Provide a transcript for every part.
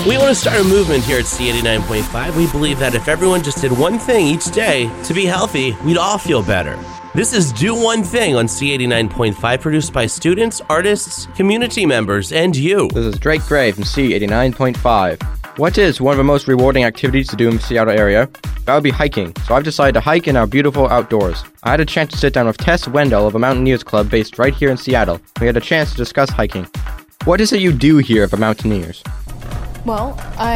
We want to start a movement here at C89.5. We believe that if everyone just did one thing each day to be healthy, we'd all feel better. This is Do One Thing on C89.5, produced by students, artists, community members, and you. This is Drake Gray from C89.5. What is one of the most rewarding activities to do in the Seattle area? That would be hiking, so I've decided to hike in our beautiful outdoors. I had a chance to sit down with Tess Wendell of a Mountaineers Club based right here in Seattle. We had a chance to discuss hiking. What is it you do here for Mountaineers? Well,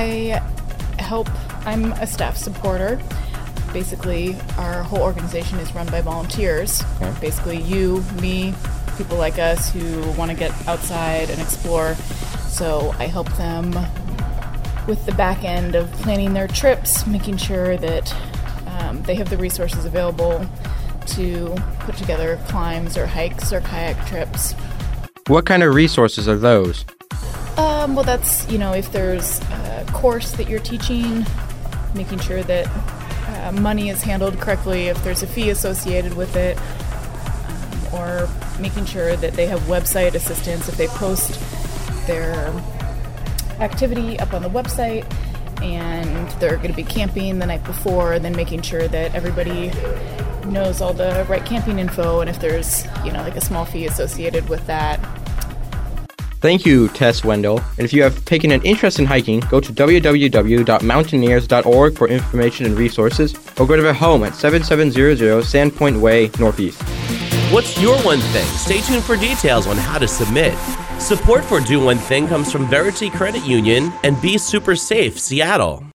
I'm a staff supporter. Basically, our whole organization is run by volunteers. Okay. Basically, you, me, people like us who want to get outside and explore. So I help them with the back end of planning their trips, making sure that they have the resources available to put together climbs or hikes or kayak trips. What kind of resources are those? Well, that's, if there's a course that you're teaching, making sure that money is handled correctly, if there's a fee associated with it, or making sure that they have website assistance if they post their activity up on the website and they're going to be camping the night before, and then making sure that everybody knows all the right camping info, and if there's, like a small fee associated with that. Thank you, Tess Wendell. And if you have taken an interest in hiking, go to www.mountaineers.org for information and resources, or go to their home at 7700 Sandpoint Way, Northeast. What's your one thing? Stay tuned for details on how to submit. Support for Do One Thing comes from Verity Credit Union and Be Super Safe, Seattle.